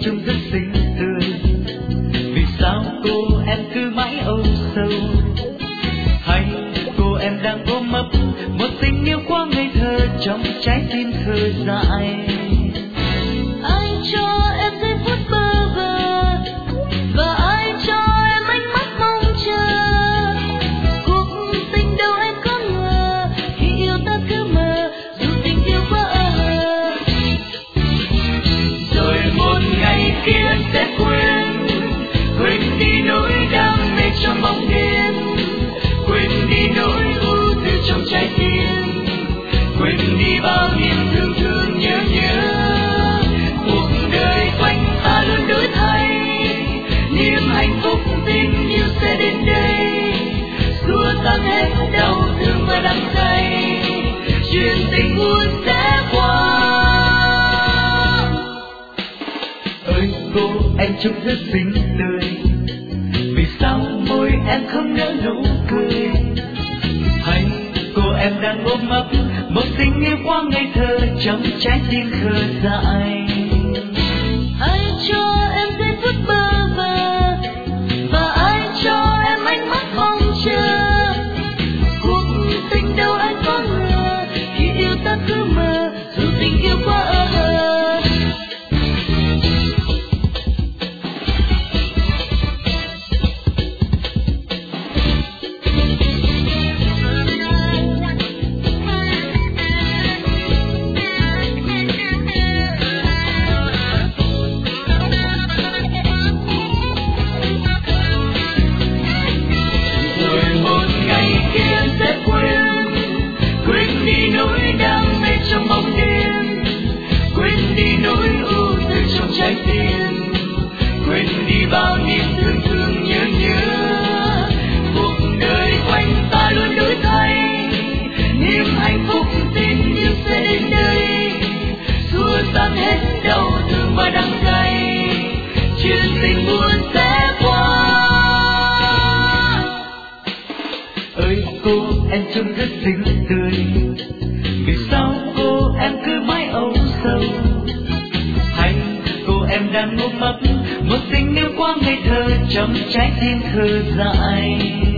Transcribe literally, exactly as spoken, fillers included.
trông rất xinh tươi. Vì sao cô em cứ mãi âu sầu? Hay cô em đang ôm ấp một tình yêu quá ngây thơ trong trái tim thơ dại? Ai cho em giây phút bơ vơ và ai cho em ánh mắt mong chờ? Cuộc tình đâu em có ngờ khi yêu ta cứ mơ dù tình yêu quá ờ. Rồi một ngày kia em sẽ quên, quên đi nỗi đam mê trong bóng đêm, quên đi nỗi ưu tư trong trái tim, quên đi bao niềm thương thương nhớ nhớ. Cuộc đời quanh ta luôn đổi thay, niềm hạnh phúc tình yêu sẽ đến đây, xua tan hết đau thương và đắng cay, chuyện tình buồn sẽ qua. Ơi cô em trông rất xinh tươi, vì sao môi em không nở nụ cười? Hay cô em đang ôm ấp một tình yêu quá ngây thơ trong trái tim khờ dại? Ai cho em giây phút bơ vơ và ai cho em ánh mắt mong chờ? Cuộc tình đâu ai có ngờ khi yêu ta cứ mơ dù tình yêu quá ơ hờ. Rồi một ngày kia em sẽ quên, quên đi nỗi đam mê trong bóng đêm, quên đi nỗi ưu tư trong trái tim, quên đi bao niềm thương thương nhớ nhớ. Cuộc đời quanh ta luôn đổi thay, niềm hạnh phúc tình yêu sẽ đến đây, xua tan hết đau thương và đắng cay, chuyện tình buồn sẽ qua. Ơi cô em trông rất xinh tươi, vì sao cô em cứ mãi âu sầu? Hay cô em đang ôm ấp một tình yêu quá ngây thơ trong trái tim thơ dại?